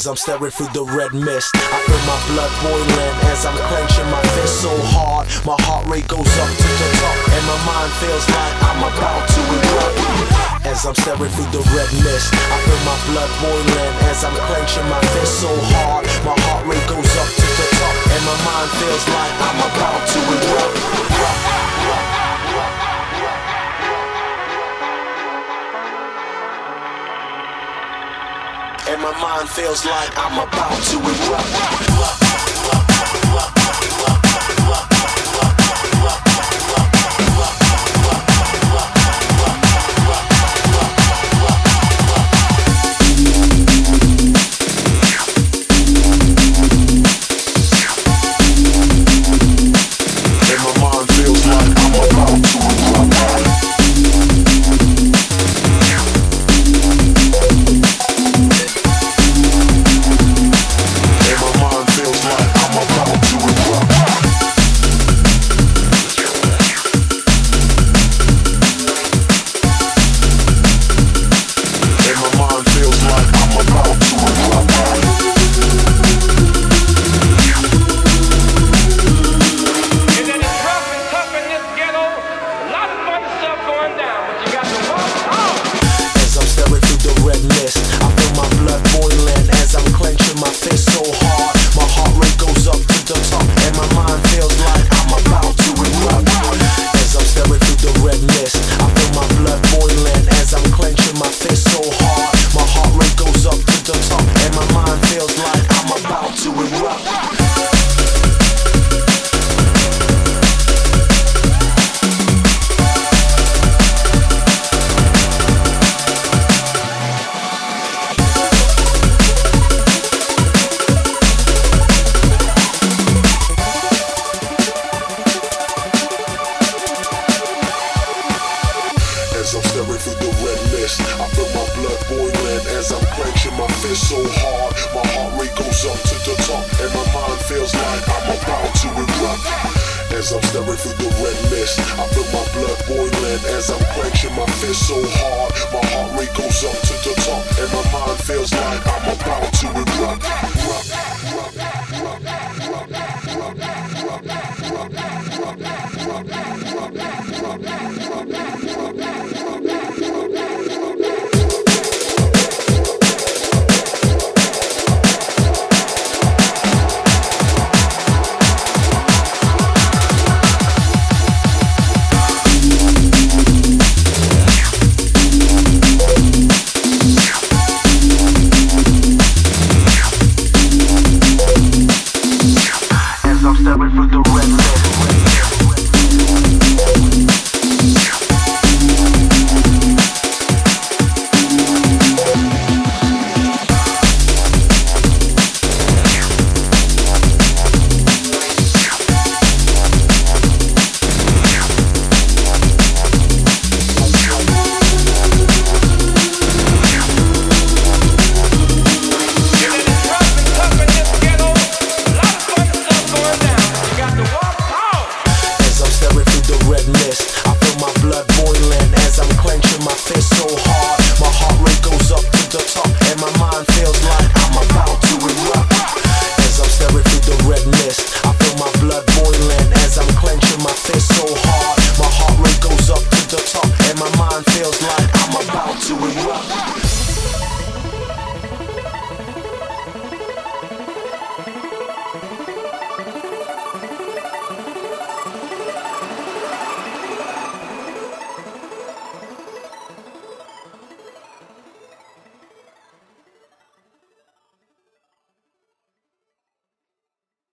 As I'm staring through the red mist, I feel my blood boiling as I'm clenching my fist so hard. My heart rate goes up to the top, and my mind feels like I'm about to erupt. As I'm staring through the red mist, I feel my blood boiling as I'm clenching my fist so hard. My heart rate goes up to the top, and my mind feels like I'm about to erupt. And my mind feels like I'm about to erupt. I feel my blood boiling as I'm clenching my fist so hard. My heart rate goes up to the top, and my mind feels like I'm about to erupt. As I'm staring through the red mist, I feel my blood boiling as I'm clenching my fist so hard. My heart rate goes up to the top, and my mind feels like I'm about to erupt. Staring through the red mist.